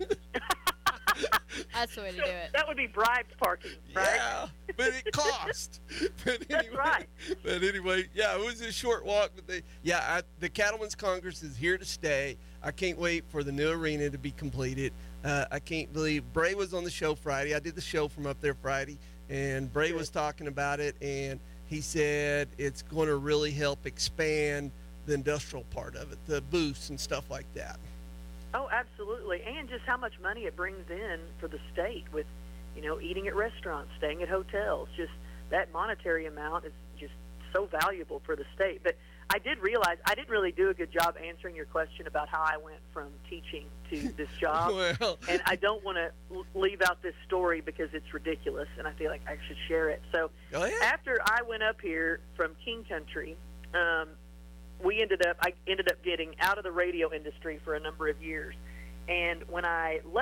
That's the way to do it. that would be bribed parking, right? Yeah, but it cost. But That's anyway, right. But anyway, yeah, it was a short walk. But they, yeah, I, the Cattlemen's Congress is here to stay. I can't wait for the new arena to be completed. Uh, I can't believe Bray was on the show Friday. I did the show from up there Friday, and Bray was talking about it, and he said it's going to really help expand the industrial part of it, the booths and stuff like that. Oh, absolutely. And just how much money it brings in for the state with, you know, eating at restaurants, staying at hotels. Just that monetary amount is just so valuable for the state. But I did realize I didn't really do a good job answering your question about how I went from teaching to this job. Well, and I don't want to leave out this story because it's ridiculous, and I feel like I should share it. So oh, yeah. after I went up here from King Country, um, we ended up, I ended up getting out of the radio industry for a number of years. And when I left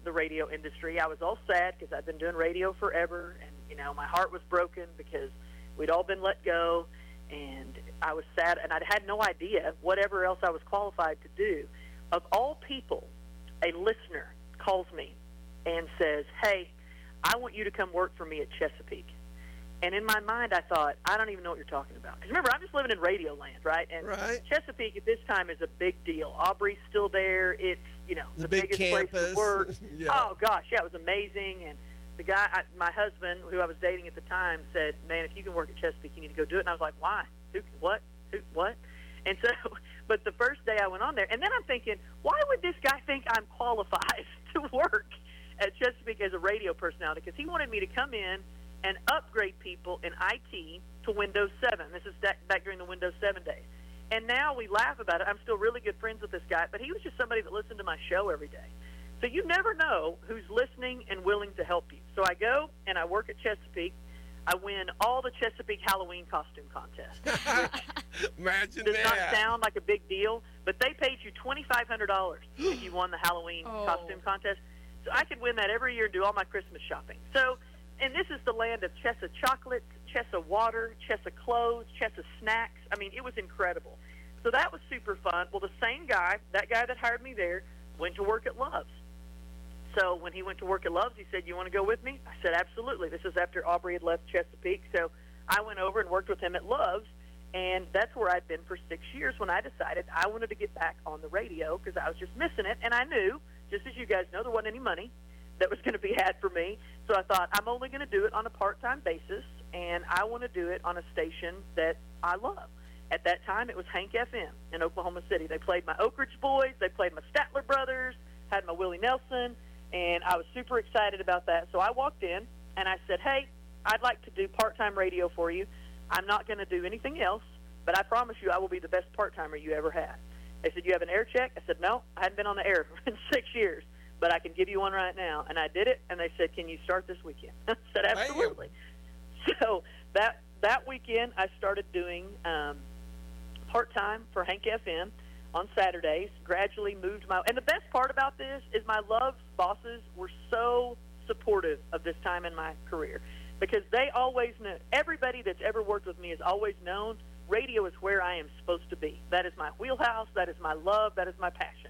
the radio industry. I was all sad because I'd been doing radio forever, and, you know, my heart was broken because we'd all been let go, and I was sad, and I had no idea whatever else I was qualified to do. Of all people, a listener calls me and says, hey, I want you to come work for me at Chesapeake. And in my mind, I thought, I don't even know what you're talking about. Because remember, I'm just living in radio land, right? And right. Chesapeake at this time is a big deal. Aubrey's still there. It's, you know, the, the big biggest campus. place to work. Yeah. Oh, gosh, yeah, it was amazing. And the guy, I, my husband, who I was dating at the time, said, man, if you can work at Chesapeake, you need to go do it. And I was like, why? Who, what? Who, what? And so, but the first day I went on there, and then I'm thinking, why would this guy think I'm qualified to work at Chesapeake as a radio personality? Because he wanted me to come in and upgrade people in I T to Windows seven. This is back during the Windows seven days. And now we laugh about it. I'm still really good friends with this guy, but he was just somebody that listened to my show every day. So you never know who's listening and willing to help you. So I go and I work at Chesapeake. I win all the Chesapeake Halloween costume contests. Imagine does that. not sound like a big deal, but they paid you twenty-five hundred dollars if you won the Halloween Oh. costume contest. So I could win that every year and do all my Christmas shopping. So, and this is the land of Chesa chocolates, Chesa water, Chesa clothes, Chesa snacks. I mean, it was incredible. So that was super fun. Well, the same guy, that guy that hired me there, went to work at Love's. So when he went to work at Love's, he said, you want to go with me? I said, absolutely. This is after Aubrey had left Chesapeake. So I went over and worked with him at Love's, and that's where I'd been for six years when I decided I wanted to get back on the radio because I was just missing it. And I knew, just as you guys know, there wasn't any money that was going to be had for me. So I thought, I'm only going to do it on a part-time basis, and I want to do it on a station that I love. At that time, it was Hank F M in Oklahoma City. They played my Oak Ridge Boys. They played my Statler Brothers, had my Willie Nelson, and I was super excited about that. So I walked in, and I said, hey, I'd like to do part-time radio for you. I'm not going to do anything else, but I promise you I will be the best part-timer you ever had. They said, you have an air check? I said, no, I hadn't been on the air in six years, but I can give you one right now. And I did it, and they said, can you start this weekend? I said, absolutely. So that that weekend I started doing um, part-time for Hank F M on Saturdays, gradually moved my... And the best part about this is my Love's bosses were so supportive of this time in my career because they always knew, everybody that's ever worked with me has always known radio is where I am supposed to be. That is my wheelhouse. That is my love. That is my passion.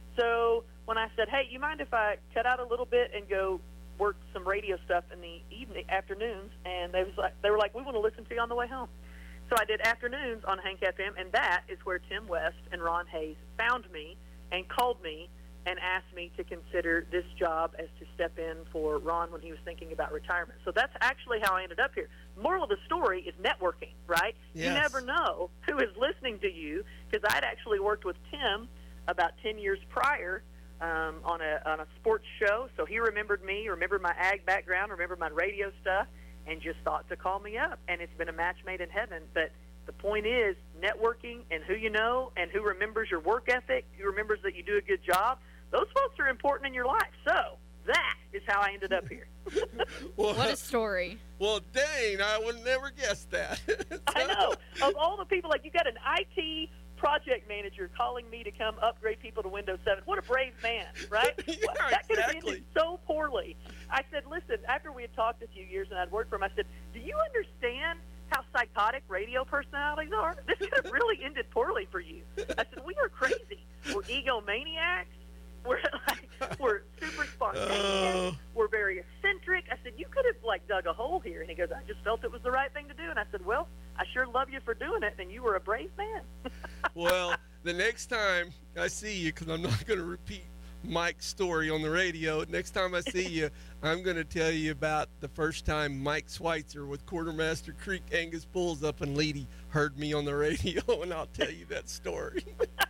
So when I said, hey, you mind if I cut out a little bit and go work some radio stuff in the evening afternoons? And they was like, they were like, we want to listen to you on the way home. So I did afternoons on Hank F M, and that is where Tim West and Ron Hayes found me and called me and asked me to consider this job as to step in for Ron when he was thinking about retirement. So that's actually how I ended up here. Moral of the story is networking, right? Yes. You never know who is listening to you, because I'd actually worked with Tim about ten years prior um, on a on a sports show. So he remembered me, remembered my ag background, remembered my radio stuff, and just thought to call me up. And it's been a match made in heaven. But the point is networking and who you know and who remembers your work ethic, who remembers that you do a good job. Those folks are important in your life. So that is how I ended up here. Well, What a story. well, dang, I would never guess that. I know. Of all the people, like you got an I T project manager calling me to come upgrade people to Windows seven. What a brave man, right? Yeah, that could have exactly. ended so poorly. I said, listen, after we had talked a few years and I'd worked for him, I said, do you understand how psychotic radio personalities are? This could have really ended poorly for you. I said, we are crazy. We're egomaniacs. We're like, we're super spontaneous. Oh. We're very eccentric. I said, you could have like dug a hole here. And he goes, I just felt it was the right thing to do. And I said, well, I sure love you for doing it. And you were a brave man. Well, the next time I see you, because I'm not going to repeat Mike's story on the radio, next time I see you, I'm going to tell you about the first time Mike Schweitzer with Quartermaster Creek Angus Bulls up in Leedy heard me on the radio, and I'll tell you that story.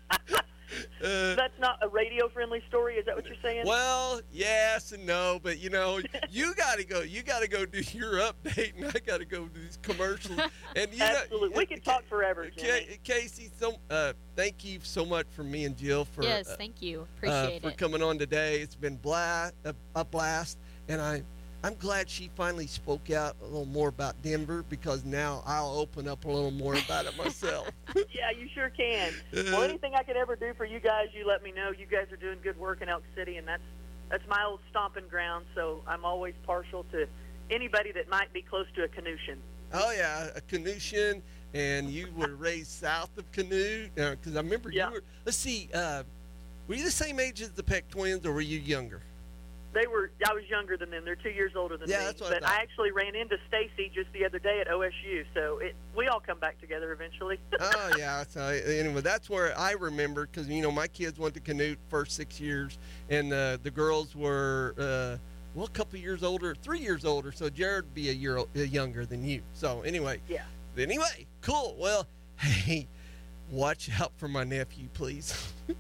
Uh, That's not a radio-friendly story. Is that what you're saying? Well, yes and no, but you know, you got to go. You got to go do your update, and I got to go do these commercials. And you Absolutely, know, we can talk forever, Jimmy. Ca- Casey, so uh, thank you so much for me and Jill for Yes, uh, thank you. uh, Appreciate for it. coming on today. It's been bla- a, a blast, and I. I'm glad she finally spoke out a little more about Denver, because now I'll open up a little more about it myself. Yeah, you sure can. Well, anything I could ever do for you guys, you let me know. You guys are doing good work in Elk City, and that's that's my old stomping ground. So I'm always partial to anybody that might be close to a Canutian. Oh yeah, a Canutian, and you were raised south of Canute, because uh, I remember Yeah. you were. Let's see, uh, were you the same age as the Peck twins, or were you younger? They were. I was younger than them. They're two years older than Yeah, me. that's what I but thought. I actually ran into Stacy just the other day at O S U. So it, we all come back together eventually. Oh yeah. So anyway, that's where I remember, because you know my kids went to Canute first six years, and uh, the girls were uh, well a couple of years older, three years older. So Jared would be a year o- uh, younger than you. So anyway. Yeah. Anyway, cool. Well, hey, watch out for my nephew, please.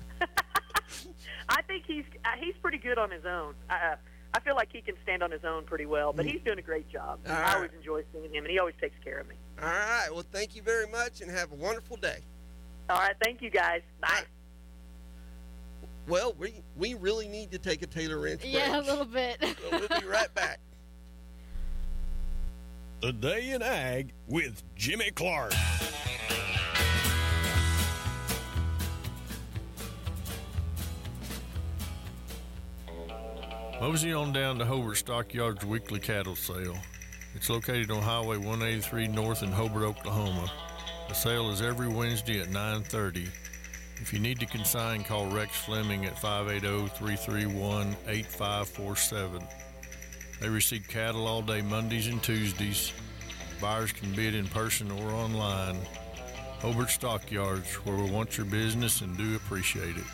I think he's uh, he's pretty good on his own. I, uh, I feel like he can stand on his own pretty well, but he's doing a great job. All I right. always enjoy seeing him, and he always takes care of me. All right. Well, thank you very much, and have a wonderful day. All right, thank you guys. Bye. Well, we we really need to take a Taylor Wrench break. Yeah, a little bit. So we'll be right back. The Day in Ag with Jimmy Clark. Mosey on down to Hobart Stockyards weekly cattle sale. It's located on Highway one eighty-three North in Hobart, Oklahoma. The sale is every Wednesday at nine thirty. If you need to consign, call Rex Fleming at five eight zero, three three one, eight five four seven. They receive cattle all day Mondays and Tuesdays. Buyers can bid in person or online. Hobart Stockyards, where we want your business and do appreciate it.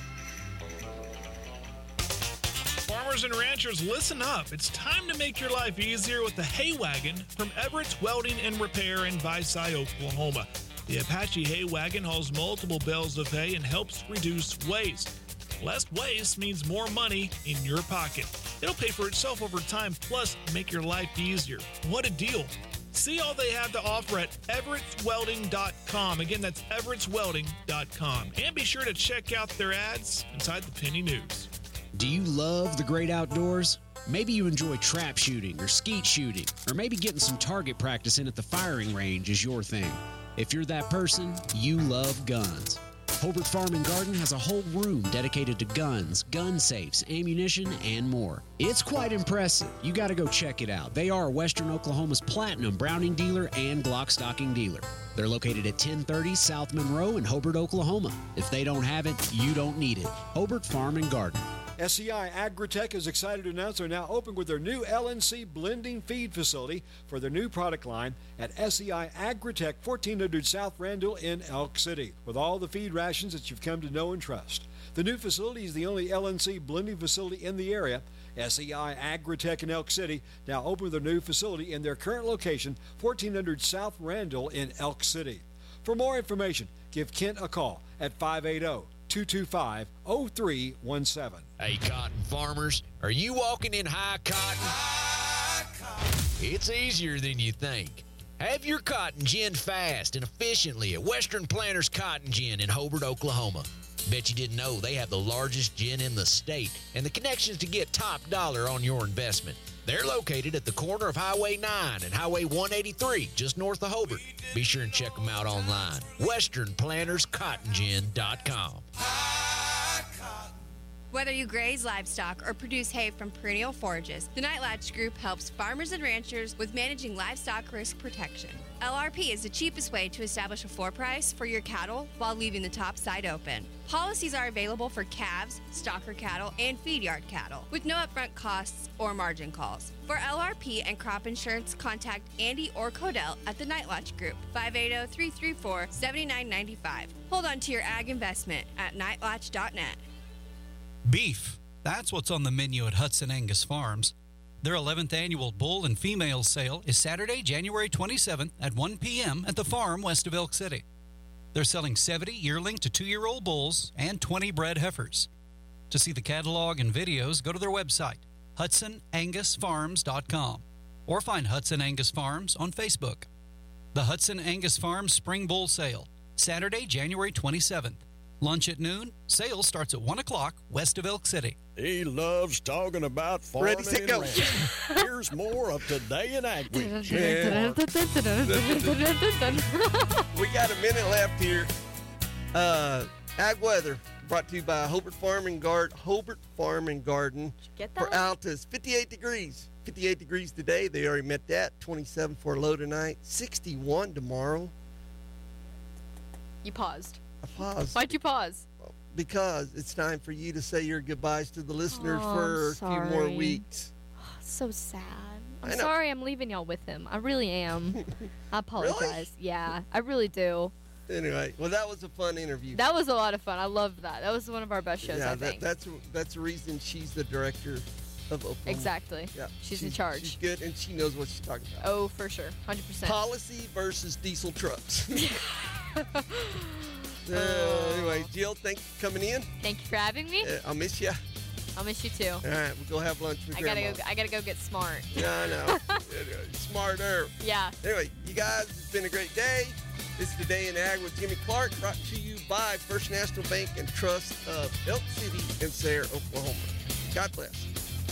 Farmers and ranchers, listen up. It's time to make your life easier with the Hay Wagon from Everett's Welding and Repair in Visay, Oklahoma. The Apache Hay Wagon hauls multiple bales of hay and helps reduce waste. Less waste means more money in your pocket. It'll pay for itself over time, plus make your life easier. What a deal. See all they have to offer at everetts welding dot com. Again, that's everetts welding dot com. And be sure to check out their ads inside the Penny News. Do you love the great outdoors? Maybe you enjoy trap shooting or skeet shooting, or maybe getting some target practice in at the firing range is your thing. If you're that person, you love guns. Hobart Farm and Garden has a whole room dedicated to guns, gun safes, ammunition, and more. It's quite impressive. You got to go check it out. They are Western Oklahoma's platinum Browning dealer and Glock stocking dealer. They're located at ten thirty South Monroe in Hobart, Oklahoma. If they don't have it, you don't need it. Hobart Farm and Garden. S E I Agritech is excited to announce they're now open with their new L N C blending feed facility for their new product line at S E I Agritech, fourteen hundred South Randall in Elk City, with all the feed rations that you've come to know and trust. The new facility is the only L N C blending facility in the area. S E I Agritech in Elk City now open with their new facility in their current location, fourteen hundred South Randall in Elk City. For more information, give Kent a call at five eight zero, two two five, zero three one seven. Hey, cotton farmers, are you walking in high cotton? High cotton. It's easier than you think. Have your cotton ginned fast and efficiently at Western Planters Cotton Gin in Hobart, Oklahoma. Bet you didn't know they have the largest gin in the state and the connections to get top dollar on your investment. They're located at the corner of Highway nine and Highway one eighty-three, just north of Hobart. Be sure and check them out online. western planters cotton gin dot com. Whether you graze livestock or produce hay from perennial forages, the Nightlatch Group helps farmers and ranchers with managing livestock risk protection. L R P is the cheapest way to establish a floor price for your cattle while leaving the top side open. Policies are available for calves, stocker cattle, and feed yard cattle, with no upfront costs or margin calls. For L R P and crop insurance, contact Andy or Codell at the Nightlatch Group, five eight zero, three three four, seven nine nine five. Hold on to your ag investment at nightlatch dot net. Beef. That's what's on the menu at Hudson Angus Farms. Their eleventh annual bull and female sale is Saturday, January twenty-seventh at one p.m. at the farm west of Elk City. They're selling seventy yearling to two-year-old bulls and twenty bred heifers. To see the catalog and videos, go to their website, hudson angus farms dot com, or find Hudson Angus Farms on Facebook. The Hudson Angus Farms Spring Bull Sale, Saturday, January twenty-seventh. Lunch at noon. Sale starts at one o'clock west of Elk City. He loves talking about farming Ready, set, and go. ranching. Here's more of Today in Ag with Jimmy Yeah. Clark. We got a minute left here. Uh, ag weather. Brought to you by Hobart Farm and Guard, Hobart Farm and Garden. Get for Altus. fifty-eight degrees. fifty-eight degrees today. They already met that. twenty-seven for a low tonight. sixty-one tomorrow. You paused. I paused. Why'd you pause? Because it's time for you to say your goodbyes to the listeners Oh, for I'm a few more sorry. weeks. So sad. I'm I know. sorry I'm leaving y'all with him. I really am. I apologize. Yeah, I really do. Anyway, well, that was a fun interview. That was a lot of fun. I loved that. That was one of our best shows, yeah, I that, think. that's that's the reason she's the director of Oklahoma. Exactly. Yeah, She's in charge. She's good, and she knows what she's talking about. Oh, for sure. one hundred percent. Policy versus diesel trucks. uh, anyway, Jill, thanks for coming in. Thank you for having me. Uh, I'll miss you. I'll miss you too. All right, we'll go have lunch with I gotta Grandma. go. I gotta go get smart. Yeah, I know. Smarter. Yeah. Anyway, you guys, it's been a great day. This is Today in Ag with Jimmy Clark, brought to you by First National Bank and Trust of Elk City and Sayre, Oklahoma. God bless.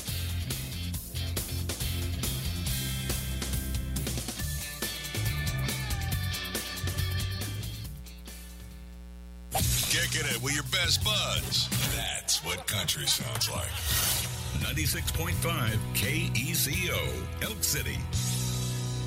Kicking it with your best buds. That's what country sounds like. ninety-six point five K E C O, Elk City.